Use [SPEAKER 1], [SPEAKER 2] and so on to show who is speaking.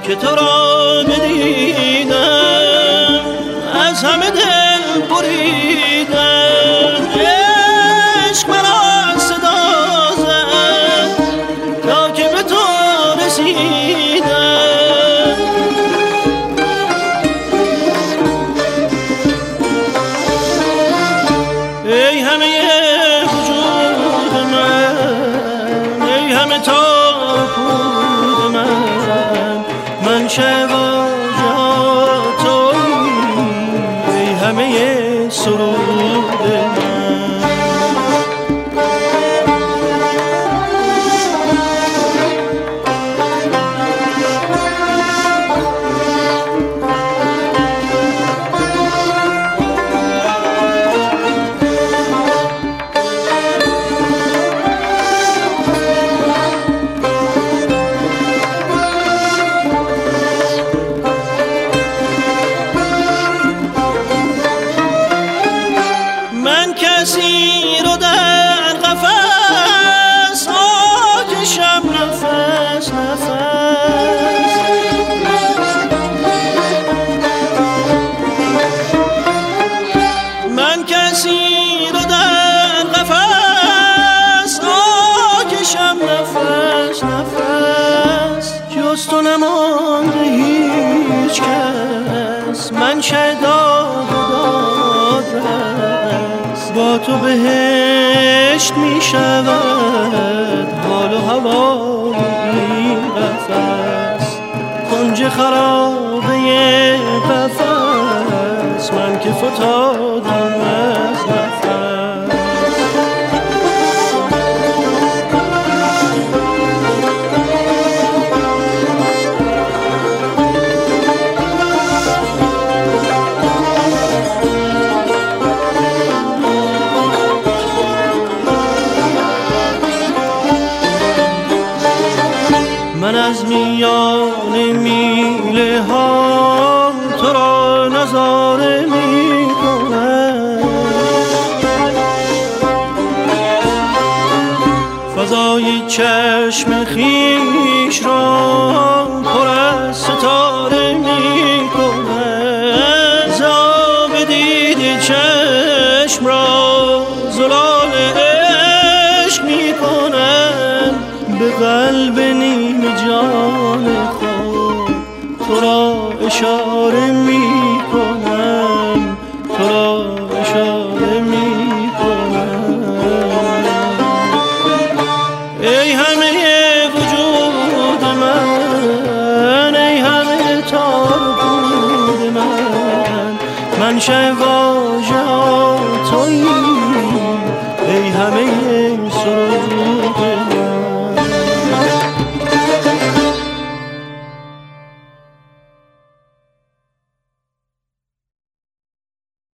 [SPEAKER 1] که تو را ندیدم از همه دل بریدم. عشق مرا صدا زد تا که به تو رسیدم. ای همه وجود من، ای همه تاپود من، من شواجات تویی، ای همه سرود من. کسی رو در قفس آتشم نفس نفس. من کسی رو در قفس آتشم نفس نفس. جز تو نمانده هیچ کس، من شداد و داد با تو بهشت می شود حال و هوای این قفس. کنج خرابه قفس من که فتادم از نفس. من از میان میله ها تو را نظاره می کنم. فضای چشم خویش را پر از ستاره می کنم. زاب دید چشم را زلال عشق می کنم. به قلب نیم جان خود تو را اشاره می کنم، تو را اشاره می کنم. ای همه وجود من، ای همه تار بود من، من شواژ